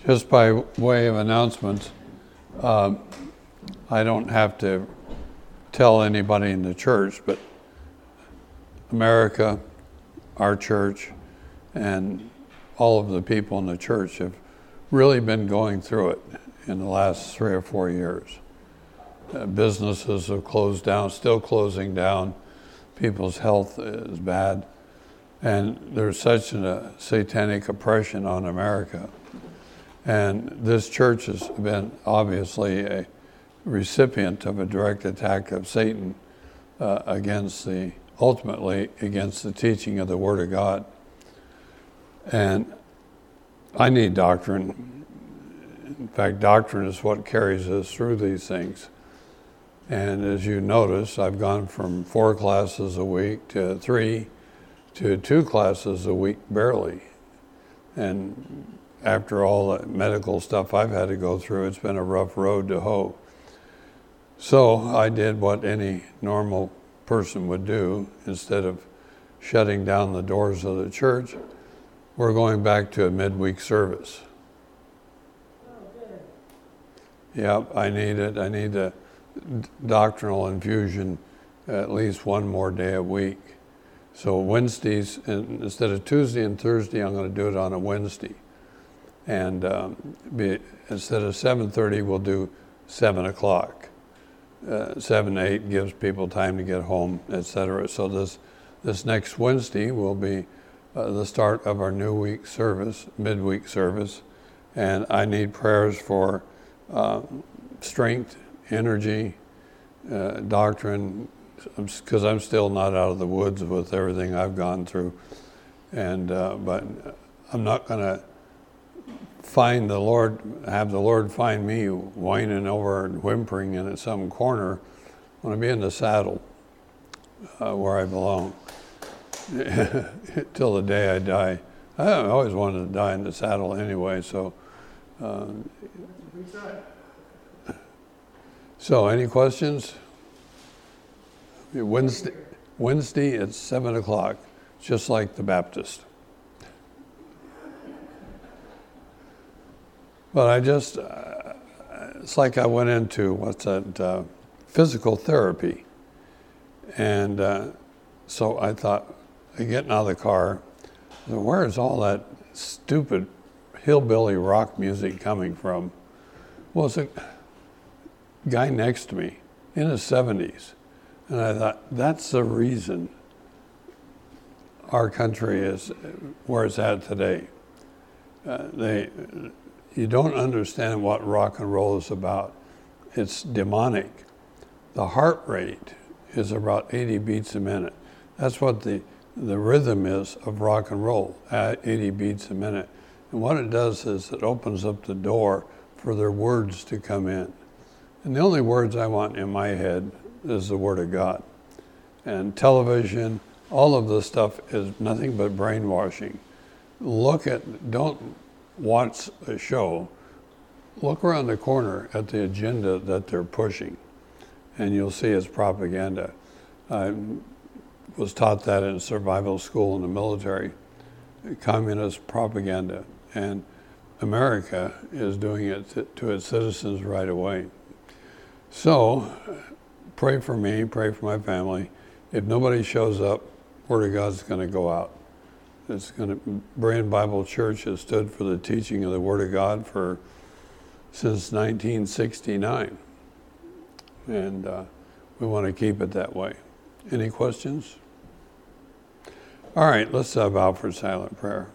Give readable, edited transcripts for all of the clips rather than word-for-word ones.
Just by way of announcements, I don't have to tell anybody in the church, but America, our church, and all of the people in the church have really been going through it in the last 3 or 4 years. Businesses have closed down, still closing down. People's health is bad. And there's such a satanic oppression on America. And this church has been obviously a recipient of a direct attack of Satan ultimately against the teaching of the Word of God. And I need doctrine. In fact, doctrine is what carries us through these things. And as you notice, I've gone from 4 classes a week to 3 to 2 classes a week barely. And after all the medical stuff I've had to go through, it's been a rough road to hoe. So I did what any normal person would do. Instead of shutting down the doors of the church, we're going back to a midweek service. Yep, I need it. I need a doctrinal infusion at least one more day a week. So Wednesdays, instead of Tuesday and Thursday, I'm going to do it on a Wednesday. And instead of 7:30, we'll do 7 o'clock. 7 to 8 gives people time to get home, etc. So this next Wednesday will be the start of our new week service, midweek service. And I need prayers for strength, energy, doctrine, because I'm still not out of the woods with everything I've gone through. And but I'm not going to have the Lord find me whining over and whimpering in some corner. I want to be in the saddle where I belong till the day I die. I always wanted to die in the saddle anyway, so. So any questions? Wednesday at 7 o'clock, just like the Baptist. But it's like I went into, physical therapy. And so I thought, getting out of the car, where is all that stupid hillbilly rock music coming from? Well, it's a guy next to me in his 70s. And I thought, that's the reason our country is where it's at today. You don't understand what rock and roll is about. It's demonic. The heart rate is about 80 beats a minute. That's what the rhythm is of rock and roll, at 80 beats a minute. And what it does is it opens up the door for their words to come in. And the only words I want in my head is the Word of God. And television, all of this stuff is nothing but brainwashing. Don't watch a show. Look around the corner at the agenda that they're pushing, and you'll see it's propaganda. I was taught that in survival school in the military, communist propaganda. And America is doing it to its citizens right away. So, pray for me, pray for my family. If nobody shows up, Word of God's going to go out. Berean Bible Church has stood for the teaching of the Word of God since 1969. And we want to keep it that way. Any questions? All right, let's bow for silent prayer.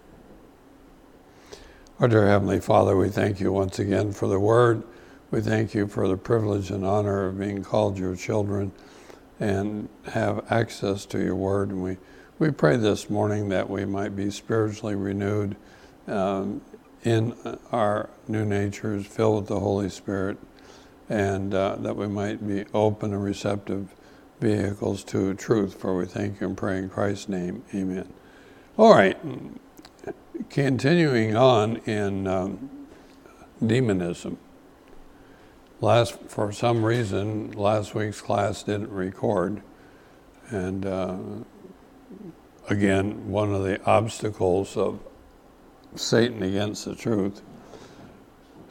Our dear Heavenly Father, we thank you once again for the Word. We thank you for the privilege and honor of being called your children and have access to your Word. And we pray this morning that we might be spiritually renewed in our new natures, filled with the Holy Spirit, and that we might be open and receptive vehicles to truth. For we thank you and pray in Christ's name. Amen. All right. Continuing on in demonism. For some reason, last week's class didn't record. And again, one of the obstacles of Satan against the truth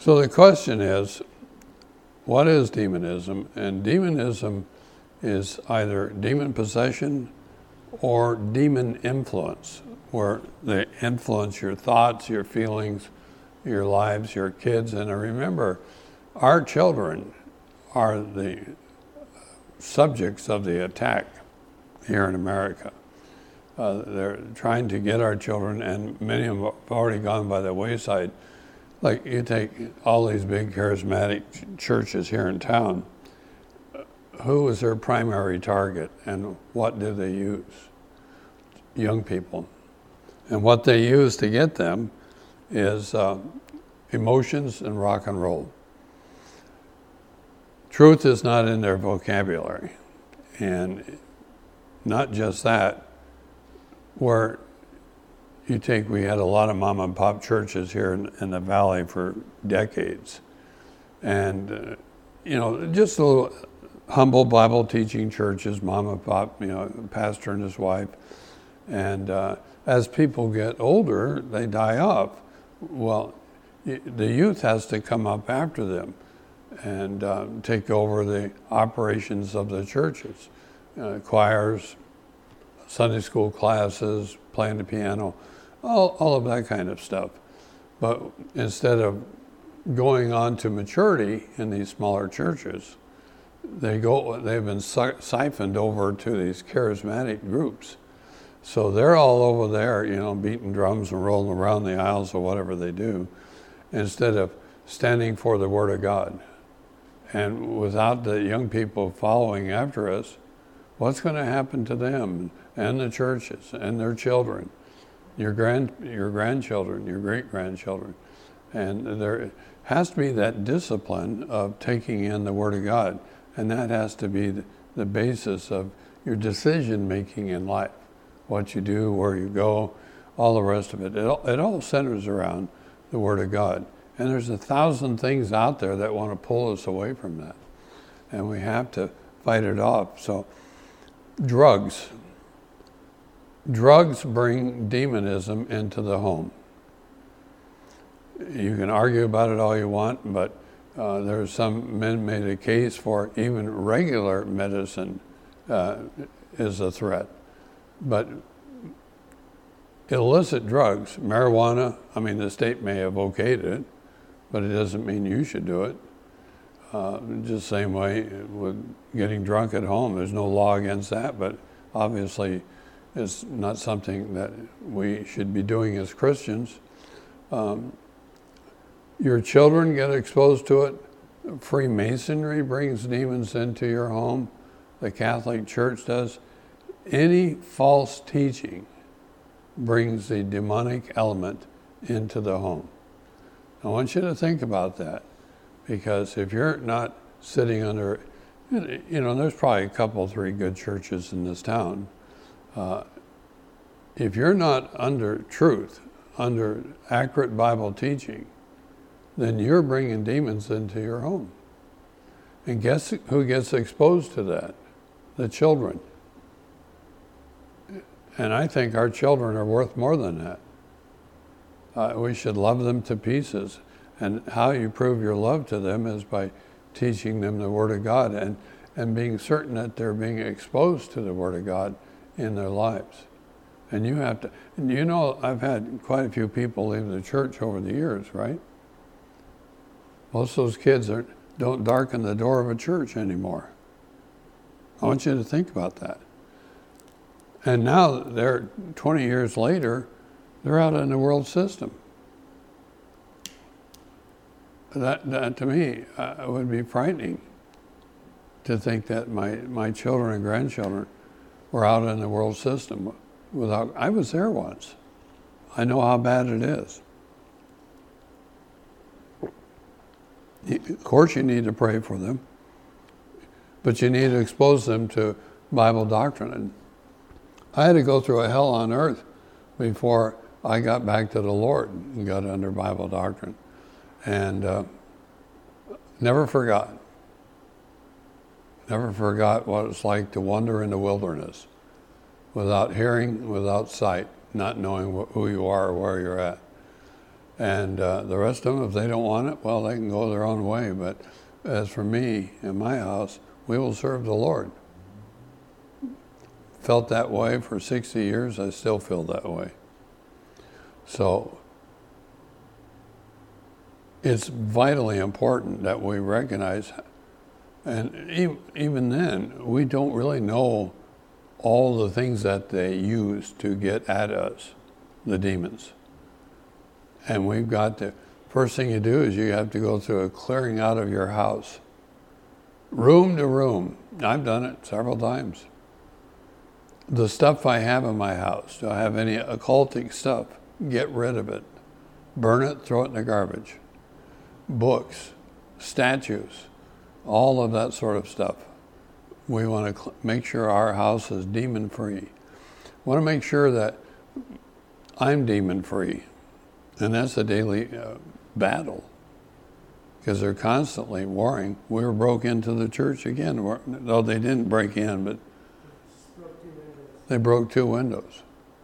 So the question is, what is demonism? And demonism is either demon possession or demon influence, where they influence your thoughts, your feelings, your lives, your kids. And remember, our children are the subjects of the attack here in America. They're trying to get our children, and many of them have already gone by the wayside. Like, you take all these big charismatic churches here in town, who is their primary target, and what do they use? Young people. And what they use to get them is emotions and rock and roll. Truth is not in their vocabulary. And not just that, where you take, we had a lot of mom and pop churches here in the valley for decades. And, just little humble Bible teaching churches, mom and pop, pastor and his wife. And as people get older, they die off. Well, the youth has to come up after them and take over the operations of the churches, choirs, Sunday school classes, playing the piano, all of that kind of stuff. But instead of going on to maturity in these smaller churches, they've been siphoned over to these charismatic groups. So they're all over there, beating drums and rolling around the aisles or whatever they do, instead of standing for the Word of God. And without the young people following after us, what's going to happen to them and the churches and their children, your grandchildren, your great-grandchildren? And there has to be that discipline of taking in the Word of God, and that has to be the basis of your decision-making in life. What you do, where you go, all the rest of it. It all centers around the Word of God. And there's 1,000 things out there that want to pull us away from that. And we have to fight it off. So, drugs. Drugs bring demonism into the home. You can argue about it all you want, but there's some men made a case for even regular medicine is a threat. But illicit drugs, marijuana, the state may have okayed it, but it doesn't mean you should do it. Just the same way with getting drunk at home. There's no law against that, but obviously it's not something that we should be doing as Christians. Your children get exposed to it. Freemasonry brings demons into your home. The Catholic Church does. Any false teaching brings the demonic element into the home. I want you to think about that, because if you're not sitting under, there's probably a couple, 3 good churches in this town. If you're not under truth, under accurate Bible teaching, then you're bringing demons into your home. And guess who gets exposed to that? The children. And I think our children are worth more than that. We should love them to pieces. And how you prove your love to them is by teaching them the Word of God and being certain that they're being exposed to the Word of God in their lives. And you have to, I've had quite a few people leave the church over the years, right? Most of those kids don't darken the door of a church anymore. I want you to think about that. And now they're 20 years later, they're out in the world system. That to me would be frightening, to think that my children and grandchildren were out in the world system I was there once. I know how bad it is. Of course you need to pray for them, but you need to expose them to Bible doctrine. And I had to go through a hell on earth before I got back to the Lord and got under Bible doctrine. And never forgot what it's like to wander in the wilderness without hearing, without sight, not knowing who you are or where you're at. And the rest of them, if they don't want it, well, they can go their own way. But as for me and my house, we will serve the Lord. Felt that way for 60 years. I still feel that way. So it's vitally important that we recognize, and even then, we don't really know all the things that they use to get at us, the demons. And we've got to, first thing you do is you have to go through a clearing out of your house. Room to room. I've done it several times. The stuff I have in my house, do I have any occultic stuff? Get rid of it. Burn it, throw it in the garbage. Books, statues, all of that sort of stuff. We want to make sure our house is demon-free. We want to make sure that I'm demon-free. And that's a daily battle, because they're constantly warring. We were broke into the church again. No, they didn't break in, but they broke 2 windows.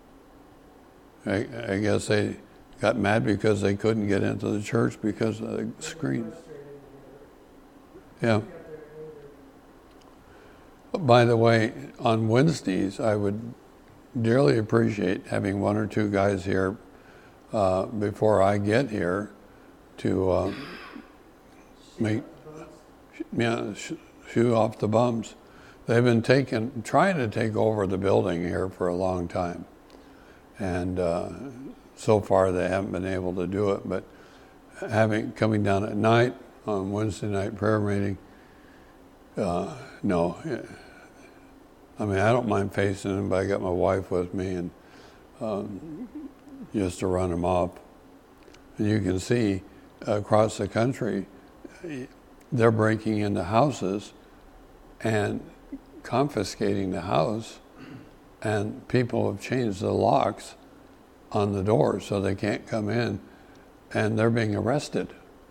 I guess they got mad because they couldn't get into the church because of the screens. Yeah. By the way, on Wednesdays, I would dearly appreciate having 1 or 2 guys here before I get here to shoo off the bums. They've been trying to take over the building here for a long time, and so far they haven't been able to do it. But coming down at night on Wednesday night prayer meeting, no. I mean, I don't mind facing them, but I got my wife with me, and just to run them off. And you can see across the country, they're breaking into houses and confiscating the house, and people have changed the locks on the doors so they can't come in, and they're being arrested.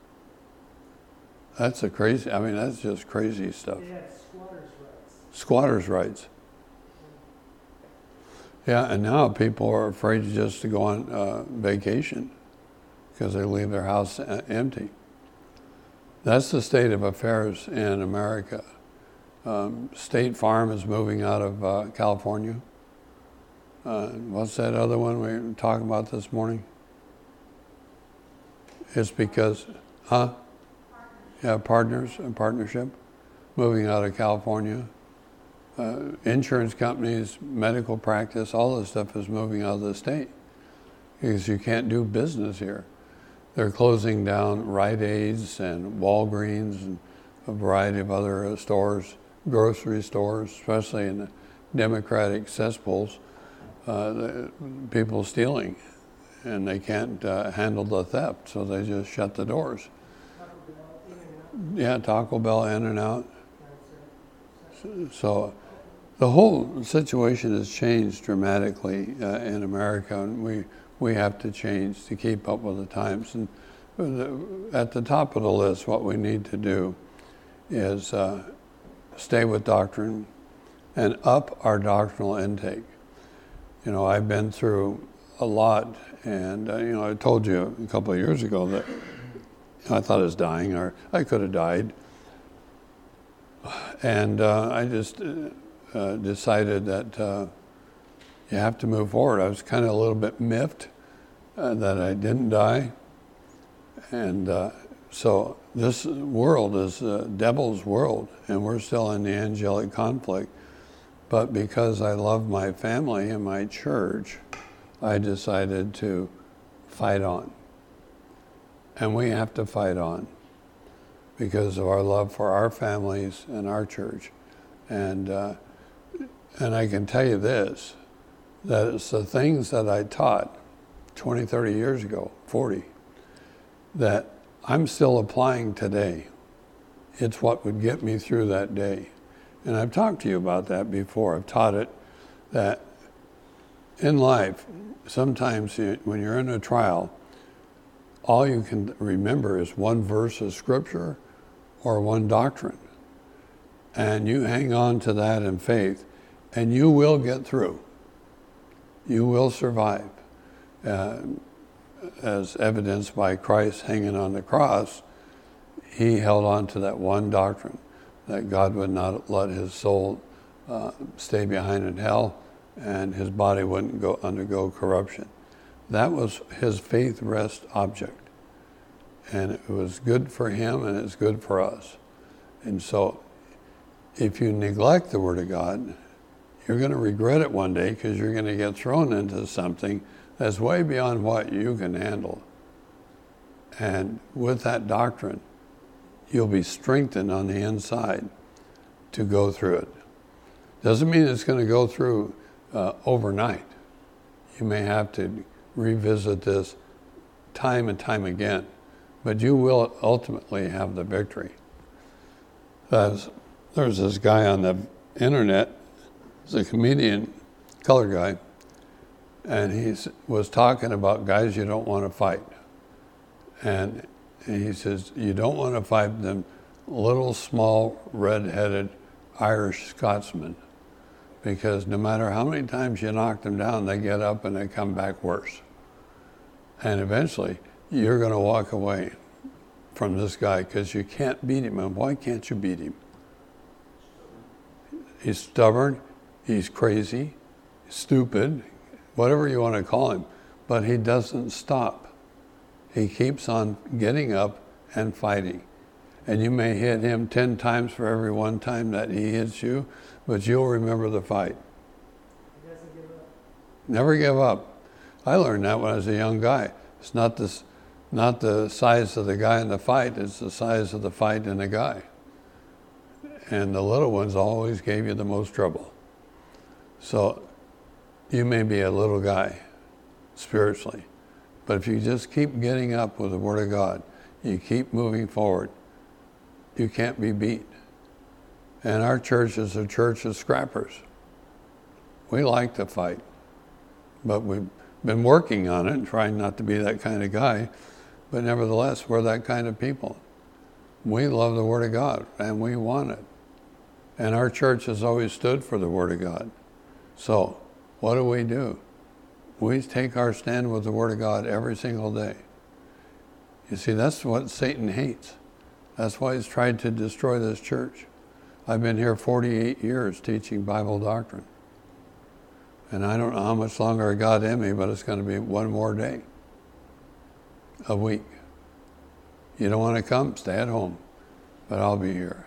That's that's just crazy stuff. They have squatters' rights. Squatters' rights. Yeah, and now people are afraid just to go on vacation because they leave their house empty. That's the state of affairs in America. State Farm is moving out of California. What's that other one we were talking about this morning? It's because, Yeah, partnership, moving out of California. Insurance companies, medical practice, all this stuff is moving out of the state because you can't do business here. They're closing down Rite Aids and Walgreens and a variety of other stores, grocery stores, especially in the Democratic cesspools. People stealing, and they can't handle the theft, so they just shut the doors. Yeah, Taco Bell, In-N-Out. So the whole situation has changed dramatically in America, and we have to change to keep up with the times. And at the top of the list, what we need to do is stay with doctrine and up our doctrinal intake. You know, I've been through a lot, and I told you a couple of years ago that I thought I was dying, or I could have died. And I just decided that you have to move forward. I was kind of a little bit miffed that I didn't die. And so this world is the devil's world, and we're still in the angelic conflict. But because I love my family and my church, I decided to fight on. And we have to fight on because of our love for our families and our church. And I can tell you this, that it's the things that I taught 20, 30 years ago, 40, that I'm still applying today. It's what would get me through that day. And I've talked to you about that before. I've taught it that in life, sometimes when you're in a trial, all you can remember is one verse of scripture or one doctrine. And you hang on to that in faith, and you will get through. You will survive. as evidenced by Christ hanging on the cross, he held on to that one doctrine, that God would not let his soul stay behind in hell and his body wouldn't undergo corruption. That was his faith rest object. And it was good for him and it's good for us. And so if you neglect the Word of God, you're going to regret it one day, because you're going to get thrown into something that's way beyond what you can handle. And with that doctrine, you'll be strengthened on the inside to go through it. Doesn't mean it's going to go through overnight. You may have to revisit this time and time again, but you will ultimately have the victory. There's this guy on the internet, he's a comedian, color guy, and he was talking about guys you don't want to fight. And he says, you don't want to fight them little, small, red-headed Irish Scotsmen, because no matter how many times you knock them down, they get up and they come back worse. And eventually, you're going to walk away from this guy because you can't beat him. And why can't you beat him? He's stubborn, he's crazy, stupid, whatever you want to call him, but he doesn't stop. He keeps on getting up and fighting. And you may hit him 10 times for every one time that he hits you, but you'll remember the fight. He doesn't give up. Never give up. I learned that when I was a young guy. It's not the size of the guy in the fight, it's the size of the fight in the guy. And the little ones always gave you the most trouble. So you may be a little guy spiritually, but if you just keep getting up with the Word of God, you keep moving forward, you can't be beat. And our church is a church of scrappers. We like to fight, but we've been working on it and trying not to be that kind of guy, but nevertheless, we're that kind of people. We love the Word of God, and we want it. And our church has always stood for the Word of God. So, what do? We take our stand with the Word of God every single day. You see, that's what Satan hates. That's why he's tried to destroy this church. I've been here 48 years teaching Bible doctrine. And I don't know how much longer I got in me, but it's going to be one more day, a week. You don't want to come? Stay at home. But I'll be here.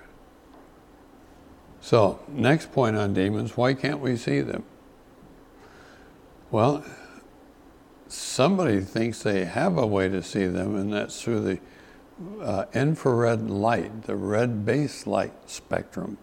So, next point on demons, why can't we see them? Well, somebody thinks they have a way to see them, and that's through the infrared light, the red base light spectrum.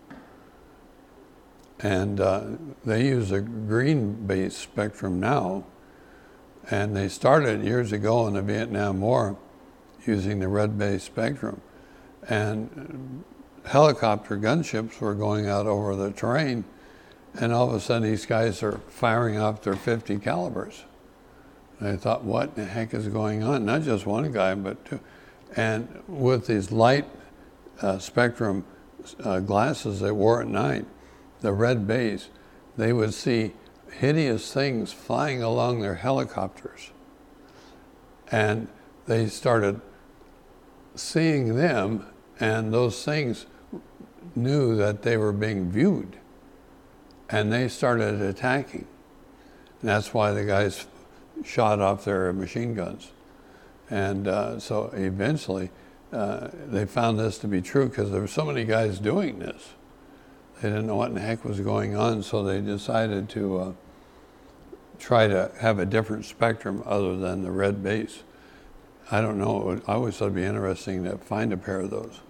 And they use a green base spectrum now, and they started years ago in the Vietnam War using the red base spectrum. And helicopter gunships were going out over the terrain, and all of a sudden these guys are firing off their .50 calibers. And I thought, what the heck is going on? Not just one guy, but two. And with these light spectrum glasses they wore at night, the red base, they would see hideous things flying along their helicopters. And they started seeing them, and those things knew that they were being viewed, and they started attacking. And that's why the guys shot off their machine guns. And so eventually they found this to be true because there were so many guys doing this. They didn't know what in the heck was going on, so they decided to try to have a different spectrum other than the red base. I don't know, I always thought it'd be interesting to find a pair of those.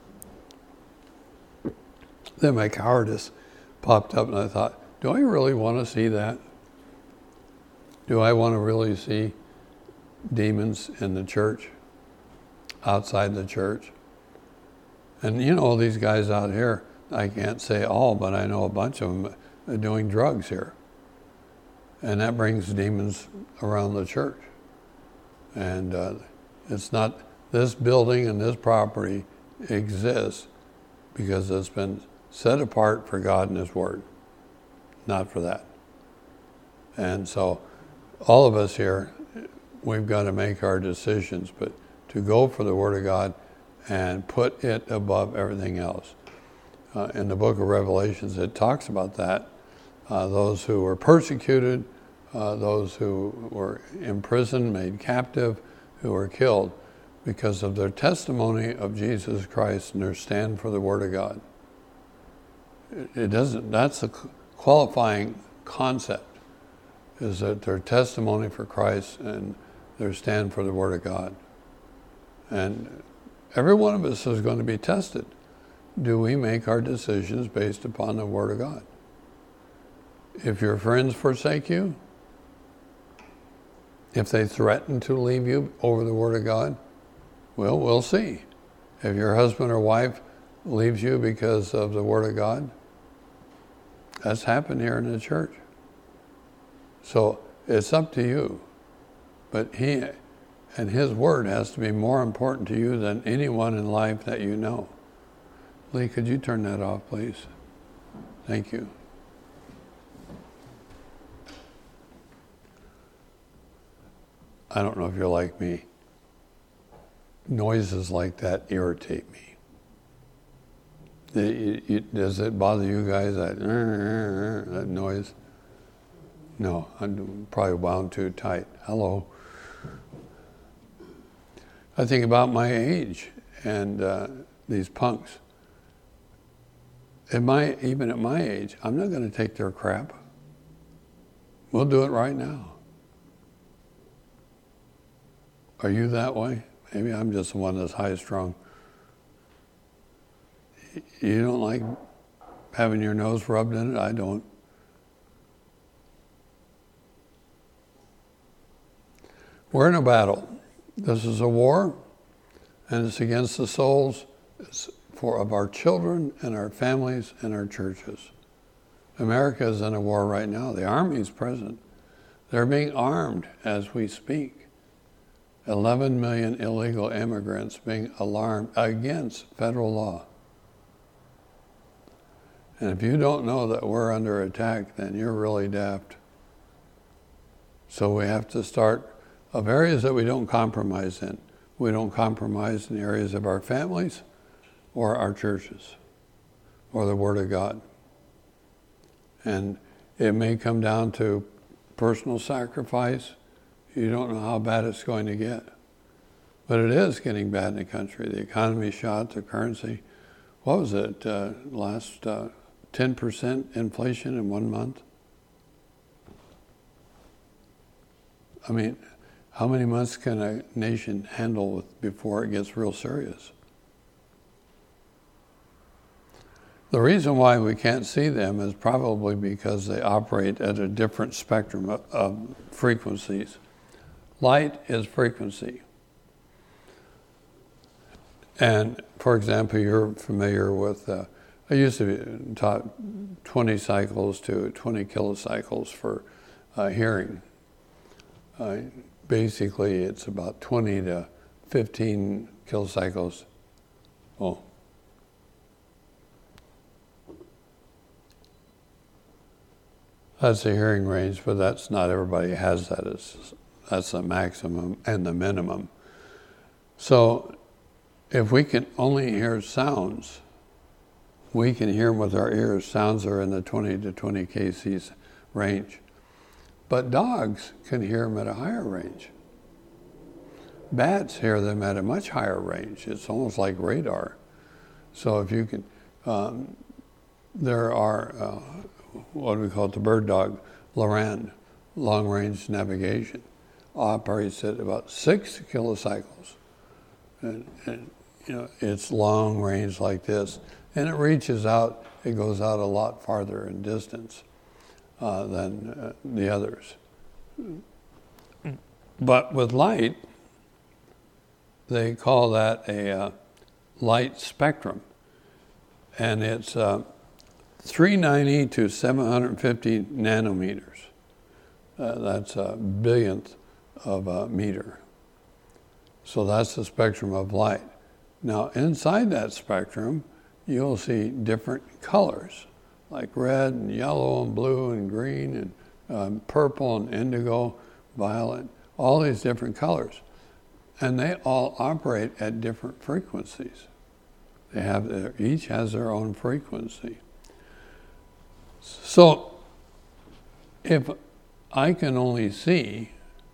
Then my cowardice popped up and I thought, do I really want to see that? Do I want to really see demons in the church, outside the church? And you know, these guys out here, I can't say all, but I know a bunch of them are doing drugs here. And that brings demons around the church. And it's not, this building and this property exists because it's been set apart for God and His Word, not for that. And so all of us here, we've got to make our decisions, but to go for the Word of God and put it above everything else. In the book of Revelations, it talks about that. Those who were persecuted, those who were imprisoned, made captive, who were killed because of their testimony of Jesus Christ and their stand for the Word of God. It doesn't, that's a qualifying concept, is that their testimony for Christ and their stand for the Word of God. And every one of us is going to be tested. Do we make our decisions based upon the Word of God? If your friends forsake you, if they threaten to leave you over the Word of God, well, we'll see. If your husband or wife leaves you because of the Word of God, that's happened here in the church. So it's up to you. But He and His Word has to be more important to you than anyone in life that you know. Lee, could you turn that off, please? Thank you. I don't know if you're like me. Noises like that irritate me. Does it bother you guys, that noise? No, I'm probably wound too tight. Hello. I think about my age and these punks. Even at my age, I'm not going to take their crap. We'll do it right now. Are you that way? Maybe I'm just the one that's high-strung. You don't like having your nose rubbed in it? I don't. We're in a battle. This is a war, and it's against the souls of our children and our families and our churches. America is in a war right now. The Army is present. They're being armed as we speak. 11 million illegal immigrants being alarmed against federal law. And if you don't know that we're under attack, then you're really daft. So we have to start of areas that we don't compromise in. We don't compromise in the areas of our families or our churches or the Word of God. And it may come down to personal sacrifice. You don't know how bad it's going to get. But it is getting bad in the country. The economy shot, the currency. What was it, last 10% inflation in 1 month? I mean, how many months can a nation handle before it gets real serious? The reason why we can't see them is probably because they operate at a different spectrum of frequencies. Light is frequency. And, for example, you're familiar with, I used to be taught 20 cycles to 20 kilocycles for hearing. Basically, it's about 20 to 15 kilocycles. Oh. That's the hearing range, but that's not everybody has that. That's the maximum and the minimum. So if we can only hear sounds, we can hear them with our ears. Sounds are in the 20 to 20 kcs range. But dogs can hear them at a higher range. Bats hear them at a much higher range. It's almost like radar. So if you can, there are, what do we call it, the bird dog, LORAN, long range navigation, operates at about 6 kilocycles. And you know, it's long range like this. And it reaches out, it goes out a lot farther in distance than the others. But with light, they call that a light spectrum. And it's 390 to 750 nanometers. That's a billionth of a meter. So that's the spectrum of light. Now, inside that spectrum, you'll see different colors, like red and yellow and blue and green and purple and indigo, violet. all these different colors. And they all operate at different frequencies. Each has their own frequency. So, if I can only see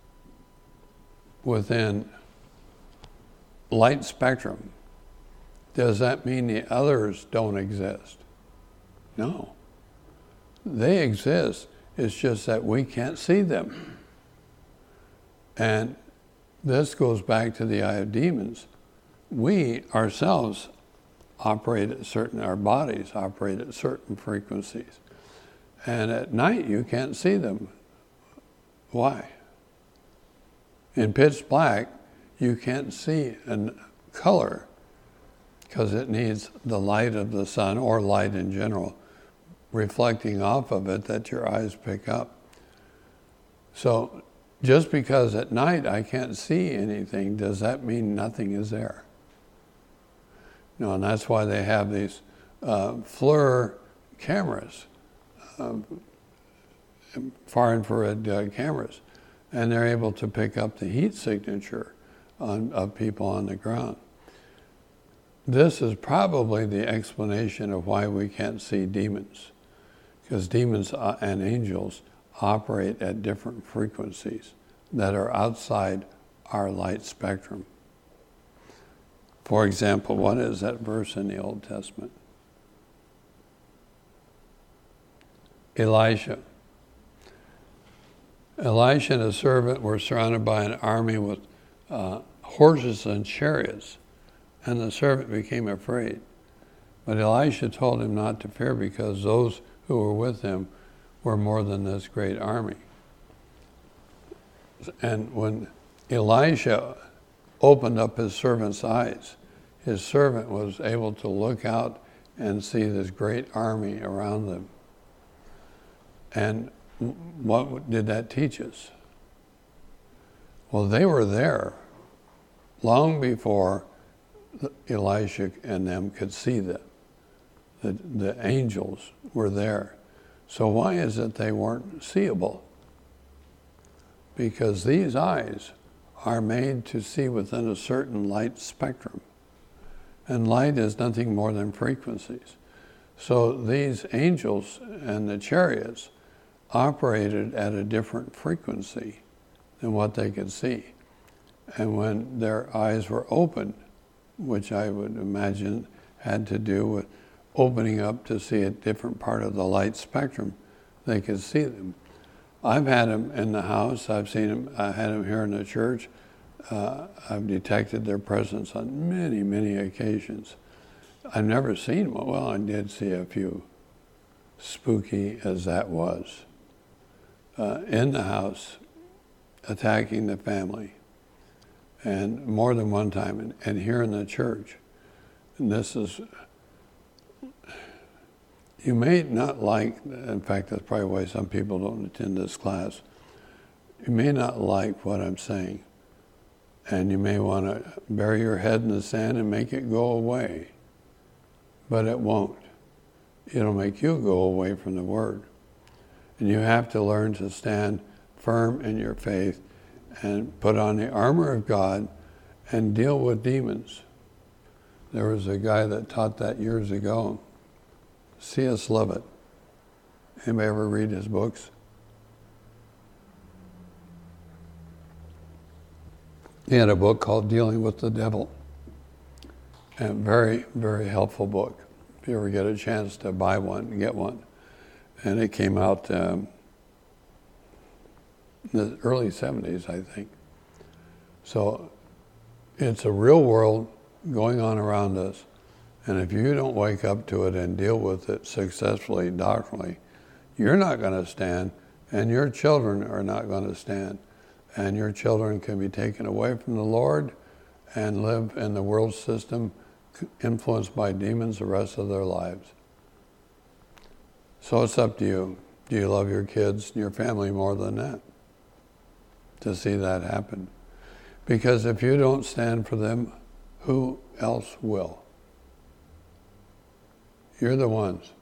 within light spectrum, does that mean the others don't exist? No. They exist. It's just that we can't see them. And this goes back to the eye of demons. We ourselves operate at our bodies operate at certain frequencies. And at night you can't see them. Why? In pitch black, you can't see a color because it needs the light of the sun or light in general reflecting off of it that your eyes pick up. So just because at night I can't see anything, does that mean nothing is there? No, and that's why they have these FLIR cameras, far infrared cameras, and they're able to pick up the heat signature of people on the ground. This is probably the explanation of why we can't see demons, because demons and angels operate at different frequencies that are outside our light spectrum. For example, what is that verse in the Old Testament? Elisha and his servant were surrounded by an army with horses and chariots, and the servant became afraid. But Elisha told him not to fear because those who were with him were more than this great army. And when Elisha opened up his servant's eyes, his servant was able to look out and see this great army around them. And what did that teach us? Well, they were there long before Elisha and them could see them. The angels were there. So why is it they weren't seeable? Because these eyes are made to see within a certain light spectrum. And light is nothing more than frequencies. So these angels and the chariots operated at a different frequency than what they could see. And when their eyes were opened, which I would imagine had to do with opening up to see a different part of the light spectrum, they could see them. I've had them in the house. I've seen them. I had them here in the church. I've detected their presence on many, many occasions. I've never seen one. Well, I did see a few, spooky as that was, in the house, attacking the family, and more than one time, and here in the church. And this is, you may not like, in fact, that's probably why some people don't attend this class. You may not like what I'm saying, and you may want to bury your head in the sand and make it go away, but it won't. It'll make you go away from the Word. And you have to learn to stand firm in your faith and put on the armor of God and deal with demons. There was a guy that taught that years ago, C.S. Levitt. Anybody ever read his books? He had a book called Dealing with the Devil. A very, very helpful book. If you ever get a chance to buy one, get one. And it came out in the early 70s, I think. So it's a real world going on around us. And if you don't wake up to it and deal with it successfully, doctrinally, you're not going to stand, and your children are not going to stand. And your children can be taken away from the Lord and live in the world system influenced by demons the rest of their lives. So it's up to you. Do you love your kids and your family more than that? To see that happen. Because if you don't stand for them, who else will? You're the ones.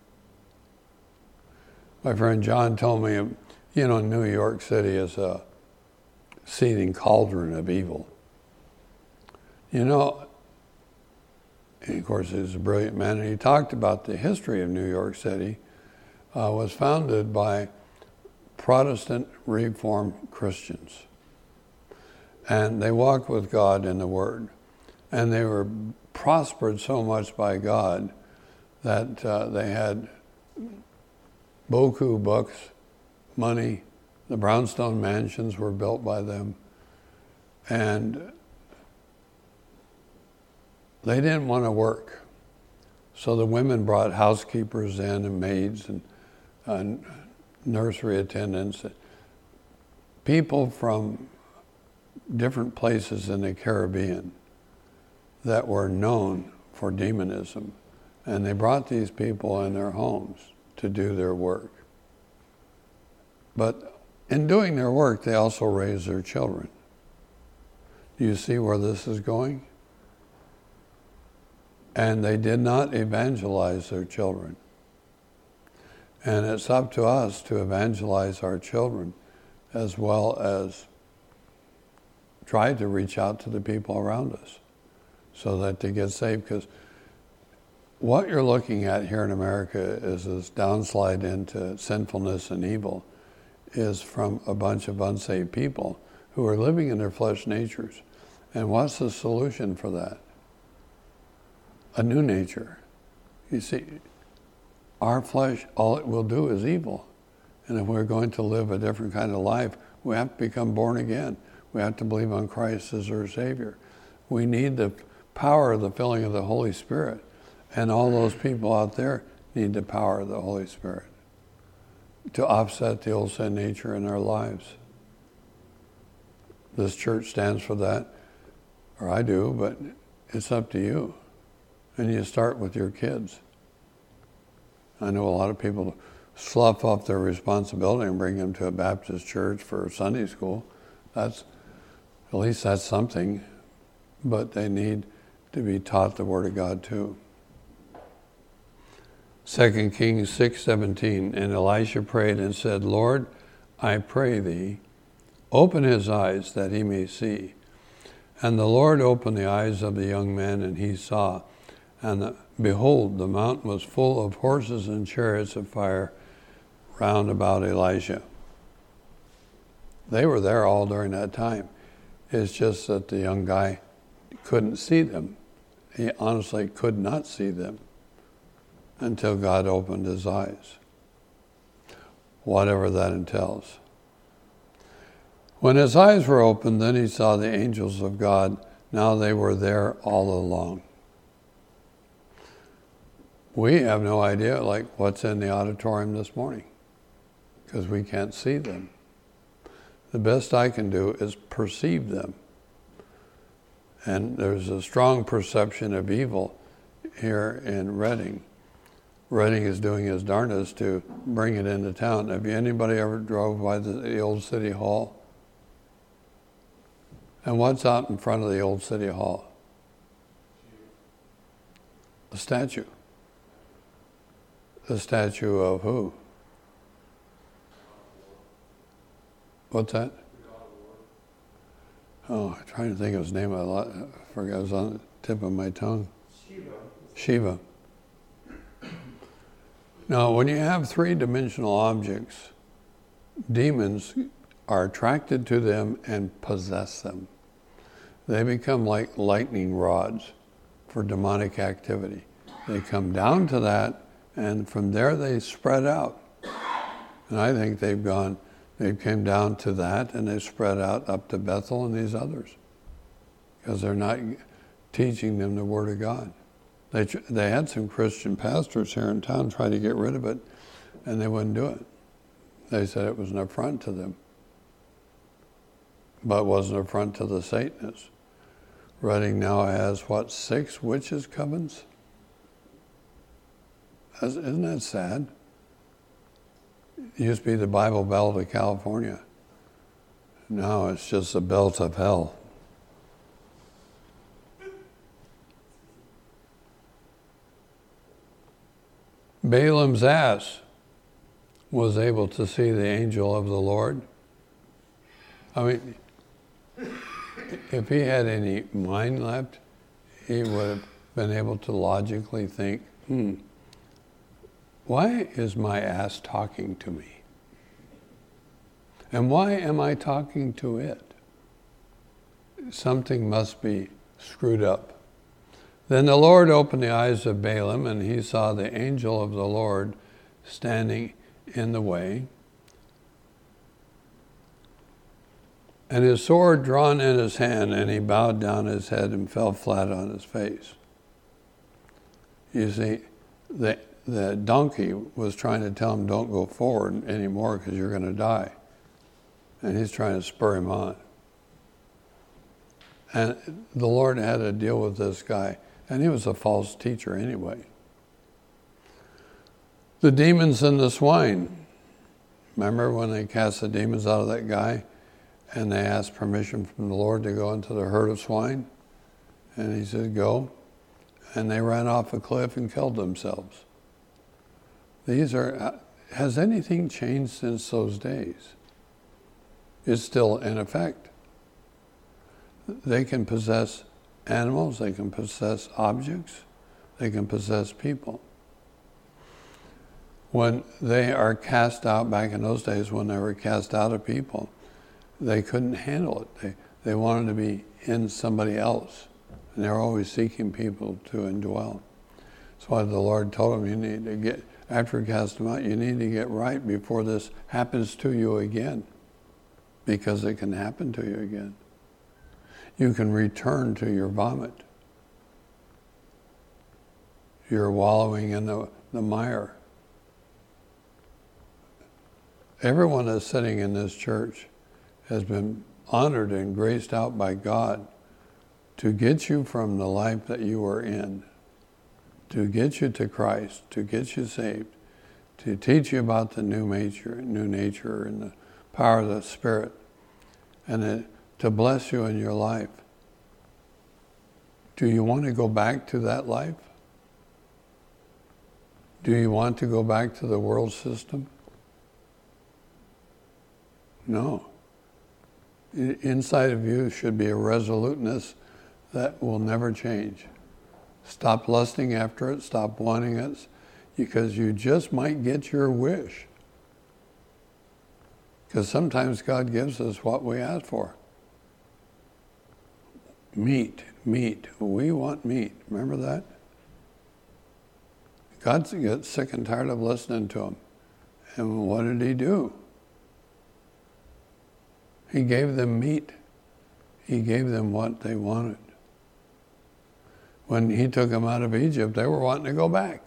My friend John told me, New York City is a seething cauldron of evil. You know, and of course, he's a brilliant man, and he talked about the history of New York City was founded by Protestant Reformed Christians. And they walked with God in the Word. And they were prospered so much by God that they had beaucoup books, money. The brownstone mansions were built by them. And they didn't want to work. So the women brought housekeepers in and maids and nursery attendants. People from different places in the Caribbean that were known for demonism. And they brought these people in their homes to do their work. But in doing their work, they also raised their children. Do you see where this is going? And they did not evangelize their children. And it's up to us to evangelize our children as well as try to reach out to the people around us so that they get saved. Because what you're looking at here in America is this downslide into sinfulness and evil is from a bunch of unsaved people who are living in their flesh natures. And what's the solution for that? A new nature. You see, our flesh, all it will do is evil. And if we're going to live a different kind of life, we have to become born again. We have to believe on Christ as our Savior. We need the power of the filling of the Holy Spirit. And all those people out there need the power of the Holy Spirit to offset the old sin nature in our lives. This church stands for that, or I do, but it's up to you. And you start with your kids. I know a lot of people slough off their responsibility and bring them to a Baptist church for Sunday school. At least that's something. But they need to be taught the Word of God too. 2 Kings 6:17, and Elisha prayed and said, Lord, I pray thee, open his eyes that he may see. And the Lord opened the eyes of the young man, and he saw. And behold, the mountain was full of horses and chariots of fire round about Elisha. They were there all during that time. It's just that the young guy couldn't see them. He honestly could not see them until God opened his eyes, whatever that entails. When his eyes were opened, then he saw the angels of God. Now they were there all along. We have no idea, like, what's in the auditorium this morning, because we can't see them. The best I can do is perceive them. And there's a strong perception of evil here in Redding. Redding is doing his darndest to bring it into town. Have anybody ever drove by the old City Hall? And what's out in front of the old City Hall? A statue. The statue of who? What's that? Oh, I'm trying to think of his name. I forgot. It was on the tip of my tongue. Shiva. Now, when you have three-dimensional objects, demons are attracted to them and possess them. They become like lightning rods for demonic activity. They come down to that, and from there they spread out. And I think they came down to that, and they spread out up to Bethel and these others, because they're not teaching them the Word of God. They had some Christian pastors here in town try to get rid of it, and they wouldn't do it. They said it was an affront to them, but it wasn't an affront to the Satanists. Redding now has, 6 witches' covens? Isn't that sad? It used to be the Bible Belt of California. Now it's just the belt of hell. Balaam's ass was able to see the angel of the Lord. I mean, if he had any mind left, he would have been able to logically think, why is my ass talking to me? And why am I talking to it? Something must be screwed up. Then the Lord opened the eyes of Balaam, and he saw the angel of the Lord standing in the way, and his sword drawn in his hand, and he bowed down his head and fell flat on his face. You see, the donkey was trying to tell him, don't go forward anymore because you're going to die. And he's trying to spur him on. And the Lord had to deal with this guy. And he was a false teacher anyway. The demons in the swine. Remember when they cast the demons out of that guy and they asked permission from the Lord to go into the herd of swine? And he said, go. And they ran off a cliff and killed themselves. Has anything changed since those days? It's still in effect. They can possess animals, they can possess objects, they can possess people. When they are cast out, back in those days when they were cast out of people, they couldn't handle it. They wanted to be in somebody else. And they were always seeking people to indwell. That's why the Lord told them, you need to get, after you cast them out, you need to get right before this happens to you again. Because it can happen to you again. You can return to your vomit. You're wallowing in the mire. Everyone that's sitting in this church has been honored and graced out by God to get you from the life that you were in, to get you to Christ, to get you saved, to teach you about the new nature and the power of the Spirit, and to bless you in your life. Do you want to go back to that life? Do you want to go back to the world system? No. Inside of you should be a resoluteness that will never change. Stop lusting after it, stop wanting it, because you just might get your wish. Because sometimes God gives us what we ask for. Meat. We want meat. Remember that? God gets sick and tired of listening to him. And what did he do? He gave them meat. He gave them what they wanted. When he took them out of Egypt, they were wanting to go back.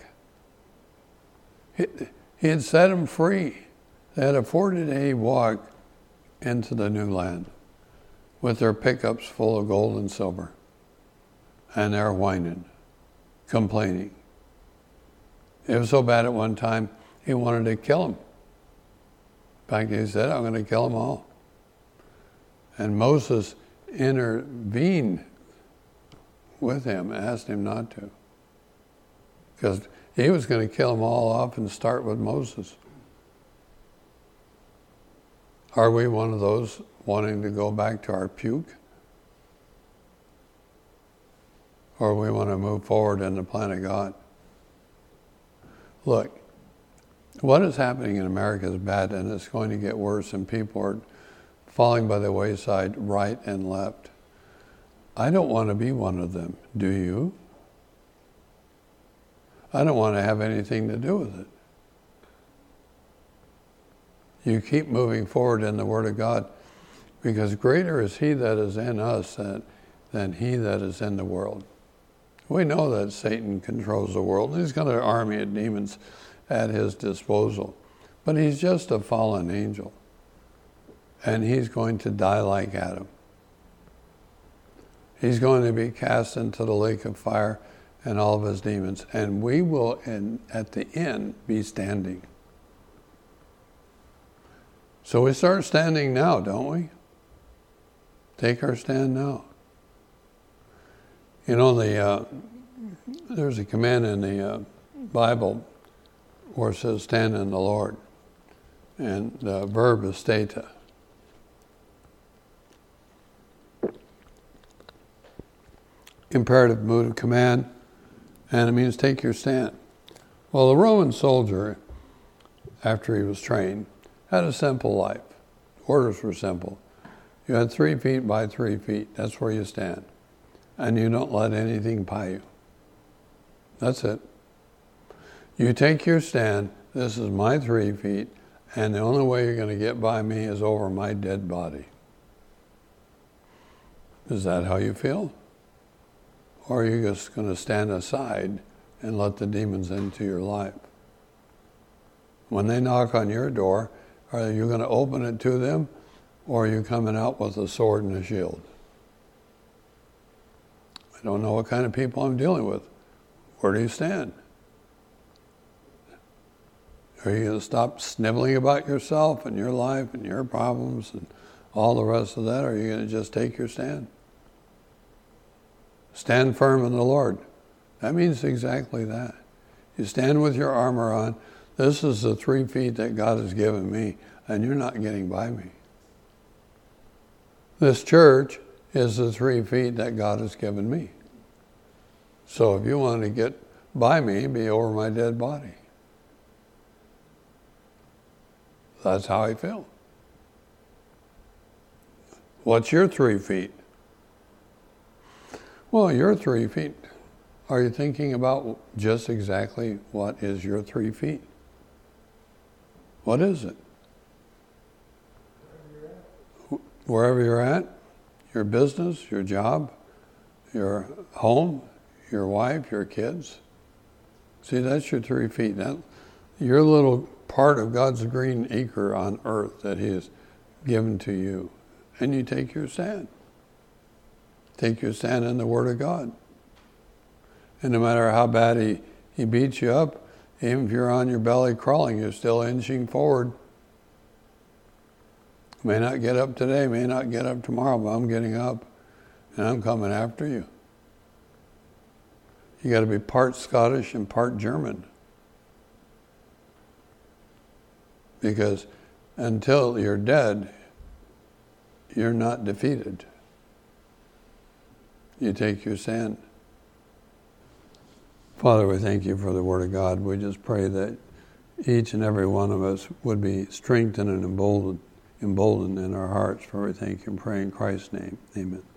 He had set them free. They had a 40-day walk into the new land with their pickups full of gold and silver. And they're whining, complaining. It was so bad at one time, he wanted to kill them. In fact, he said, I'm going to kill them all. And Moses intervened with him, asked him not to. Because he was going to kill them all off and start with Moses. Are we one of those wanting to go back to our puke? Or we want to move forward in the plan of God? Look, what is happening in America is bad, and it's going to get worse, and people are falling by the wayside right and left. I don't want to be one of them. Do you? I don't want to have anything to do with it. You keep moving forward in the Word of God, because greater is He that is in us than he that is in the world. We know that Satan controls the world, and he's got an army of demons at his disposal. But he's just a fallen angel, and he's going to die like Adam. He's going to be cast into the lake of fire and all of his demons, and we will, at the end, be standing. So we start standing now, don't we? Take our stand now. You know, there's a command in the Bible where it says, stand in the Lord. And the verb is stata. imperative mood of command, and it means take your stand. Well, the Roman soldier, after he was trained, had a simple life. Orders were simple. You had 3 feet by 3 feet. That's where you stand. And you don't let anything pie you. That's it. You take your stand. This is my 3 feet, and the only way you're going to get by me is over my dead body. Is that how you feel? Or are you just going to stand aside and let the demons into your life? When they knock on your door, are you going to open it to them, or are you coming out with a sword and a shield? I don't know what kind of people I'm dealing with. Where do you stand? Are you going to stop sniveling about yourself and your life and your problems and all the rest of that? Or are you going to just take your stand? Stand firm in the Lord. That means exactly that. You stand with your armor on. This is the 3 feet that God has given me, and you're not getting by me. This church is the 3 feet that God has given me. So if you want to get by me, be over my dead body. That's how I feel. What's your 3 feet? Well, your 3 feet. Are you thinking about just exactly what is your 3 feet? What is it? Wherever you're at, your business, your job, your home, your wife, your kids. See, that's your 3 feet. That, your little part of God's green acre on earth that He has given to you. And you take your stand. Take your stand in the Word of God. And no matter how bad he beats you up, even if you're on your belly crawling, you're still inching forward. May not get up today, may not get up tomorrow, but I'm getting up and I'm coming after you. You got to be part Scottish and part German. Because until you're dead, you're not defeated. You take your stand. Father, we thank you for the Word of God. We just pray that each and every one of us would be strengthened and emboldened in our hearts. For we thank you and pray in Christ's name. Amen.